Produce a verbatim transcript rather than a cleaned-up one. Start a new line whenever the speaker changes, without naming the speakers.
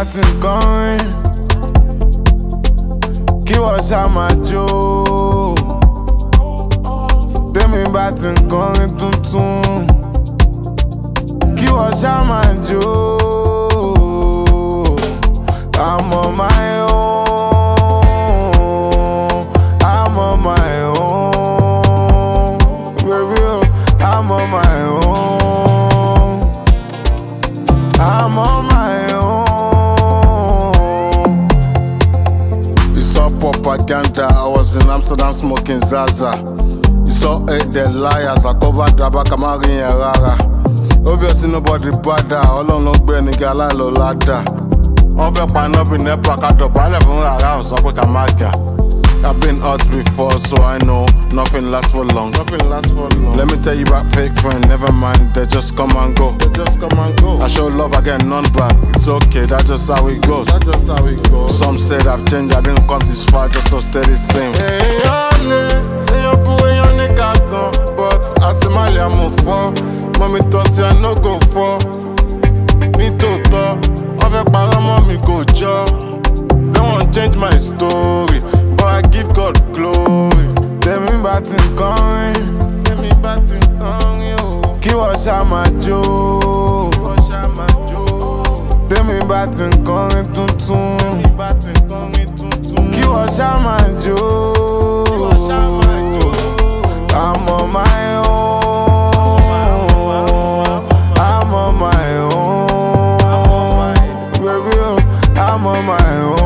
bá ti ń kọrin, kí wọ́n ṣá máa jó. Tèmi bá ti ń kọrin tuntun, kí wọ́n ṣá máa jó. I'm on my own, I'm on my own, baby, I'm on my own, I'm on my own. You saw propaganda, I was in Amsterdam smoking Zaza. You saw eight dead liars, I covered Draba Kamari and Rara. Obviously nobody bother, all on long bear nigga like Lolada. On fait pas nope in the pack, I drop all of them around, so we can make it. I've been hurt before, so I know nothing lasts for long. Nothing lasts for long. Let me tell you about fake friends, never mind, they just come and go. They just come and go. I show love, I get none back. It's okay, that's just how it goes. That's just how it goes. Some said I've changed, I didn't come this far just to stay the same. Hey, ole, hey, you put your nigga gone, but I say my I'm a for. Mommy toss I no go for. Me to talk. Mommy go job. Don't want change my story, but I give God glory. Tell me about it coming, tell me about it coming, oh. Kí wọ́n ṣá máa jó, kí wọ́n ṣá máa jó. Tell me about it coming tuntun, tell me about it coming tuntun. Kí wọ́n ṣá máa jó, kí wọ́n ṣá máa jó. I'm on my own, I'm on my own. I'm on my own.